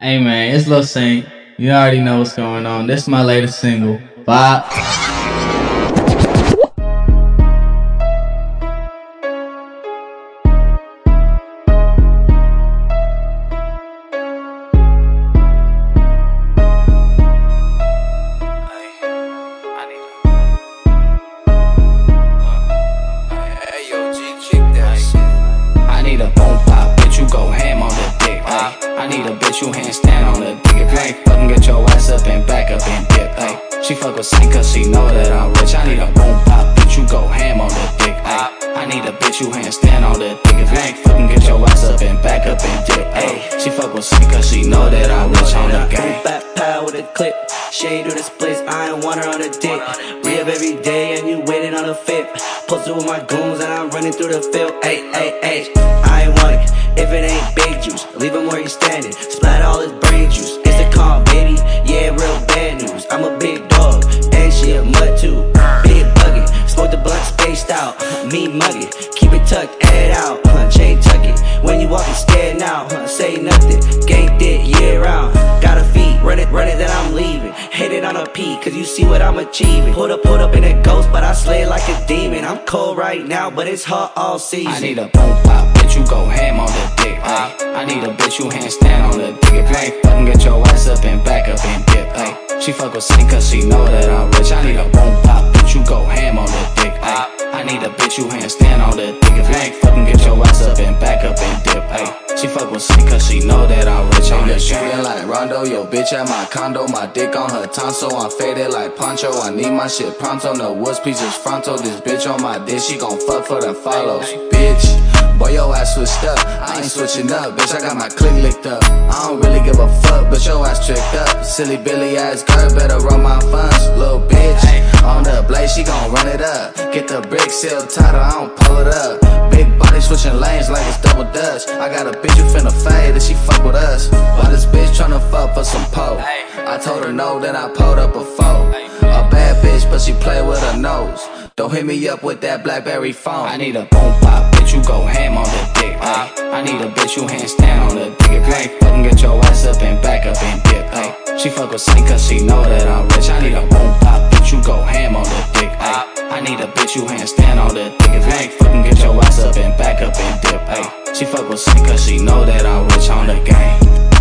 Hey man, it's Lil Saint. You already know what's going on. This is my latest single. Bop. I need a bitch who handstand on the dick. If you ain't fucking, get your ass up and back up and dip, ayy. She fuck with Saint cause she know that I'm rich. I need a boom pop bitch who go ham on the dick, ayy. I need a bitch who handstand on the dick. If you ain't fucking, get your ass up and back up and dip, ayy. She fuck with Saint cause she know that I'm rich on the game. Boom bap pow with a clip. She ain't do this place, I ain't want her on the dick. Re-up every day and you waiting on the fifth. Posted with my goons and I'm running through the field. Ayy, ayy, ayy, I ain't want it. If it ain't big juice, leave him where he's standing. Splat all his brain juice. It's the calm, baby. Yeah, real bad news. I'm a big dog, and she a mud too. Big buggy, smoke the blunt spaced out. Me muggy, keep it tucked, head out. Chain tuck it. When you walking scared now, say nothing. Ganked it year round. Got a feet, run it, then I'm leaving. Hit it on a P, cause you see what I'm achieving. Put up in a ghost, but I slay like a demon. I'm cold right now, but it's hot all season. I need a boom pop bitch who go ham on the dick, ayy. I need a bitch who handstand on the dick. If you ain't fucking, get your ass up and back up and dip, ayy. She fuck with Saint cause she know that I'm rich. I need a boom pop bitch who go ham on the dick, ayy. I need a bitch who handstand on the dick. If you ain't fucking, get your ass up and back up and dip, ayy. She fuck with Saint cause she know that I'm rich on the shooting like Rondo, yo bitch at my condo. My dick on her tonsil, I'm faded like Poncho. I need my shit pronto, no woods pieces fronto. This bitch on my dick, she gon' fuck for the follows. Bitch, boy your ass switched up, I ain't switching up. Bitch, I got my click licked up. I don't really give a fuck, but your ass tricked up. Silly Billy ass girl, better run my funds. Little bitch, on the blade, she gon' run it up. Get the brick sealed tighter, I don't pull it up. Big body switching lanes like it's double dutch. I got a bitch who finna fade and she fuck with us. Why this bitch tryna fuck for some po? I told her no, then I pulled up a foe. A bad bitch, but she play with her nose. Don't hit me up with that BlackBerry phone. I need a boom pop bitch who go ham on the dick, ayy. I need a bitch who handstand on the dick. If you ain't fucking, get your ass up and back up and dip, ayy. She fuck with Saint cause she know that I'm rich. I need a boom pop bitch who go ham on the dick, ayy. I need a bitch who handstand on the dick. If you ain't fucking, get your ass up and back up and dip, ayy. She fuck with Saint cause she know that I'm rich on the game.